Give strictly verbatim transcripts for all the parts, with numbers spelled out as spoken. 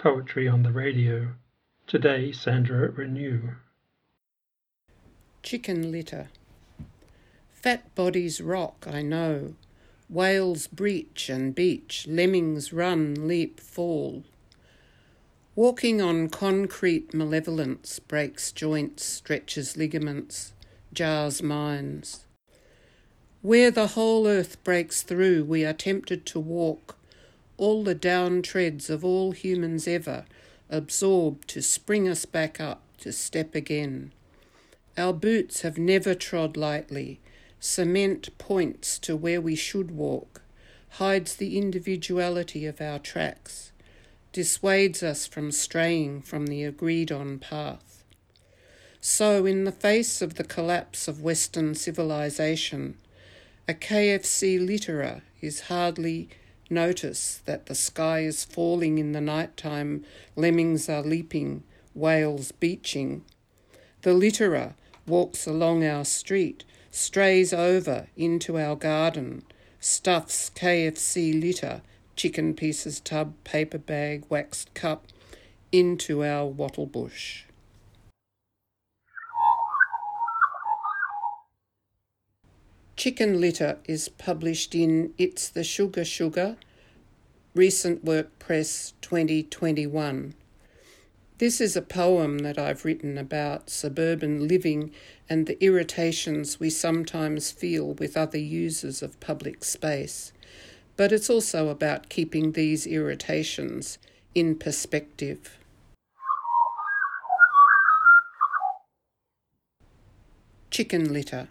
Poetry on the Radio. Today, Sandra Renew. Chicken litter. Fat bodies rock, I know. Whales breach and beach, lemmings run, leap, fall. Walking on concrete malevolence breaks joints, stretches ligaments, jars minds. Where the whole earth breaks through, we are tempted to walk, all the down treads of all humans ever, absorbed to spring us back up, to step again. Our boots have never trod lightly. Cement points to where we should walk, hides the individuality of our tracks, dissuades us from straying from the agreed-on path. So, in the face of the collapse of Western civilization, a K F C litterer is hardly notice that the sky is falling in the night time, lemmings are leaping, whales beaching. The litterer walks along our street, strays over into our garden, stuffs K F C litter, chicken pieces tub, paper bag, waxed cup, into our wattle bush. Chicken Litter is published in It's the Sugar Sugar, Recent Work Press twenty twenty-one. This is a poem that I've written about suburban living and the irritations we sometimes feel with other users of public space. But it's also about keeping these irritations in perspective. Chicken litter.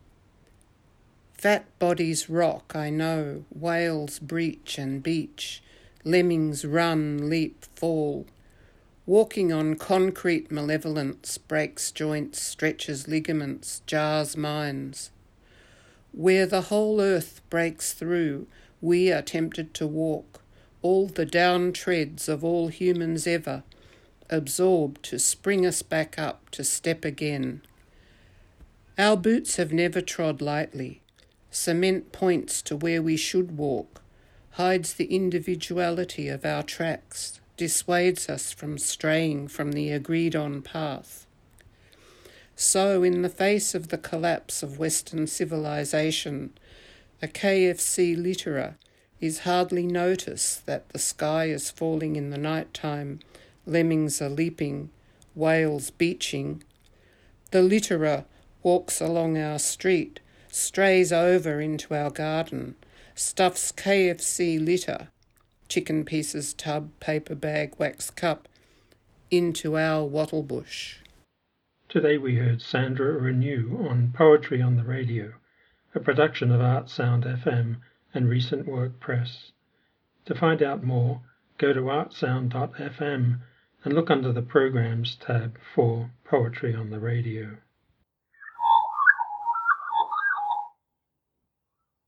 Fat bodies rock, I know, whales breach and beach, lemmings run, leap, fall. Walking on concrete malevolence breaks joints, stretches ligaments, jars minds. Where the whole earth breaks through, we are tempted to walk, all the down treads of all humans ever, absorbed to spring us back up, to step again. Our boots have never trod lightly. Cement points to where we should walk, hides the individuality of our tracks, dissuades us from straying from the agreed-on path. So, in the face of the collapse of Western civilization, a K F C litterer is hardly notice that the sky is falling in the night time, lemmings are leaping, whales beaching. The litterer walks along our street, strays over into our garden, stuffs K F C litter, chicken pieces tub, paper bag, wax cup, into our wattle bush. Today we heard Sandra Renew on Poetry on the Radio, a production of Art Sound F M and Recent Work Press. To find out more, go to artsound dot f m and look under the Programs tab for Poetry on the Radio.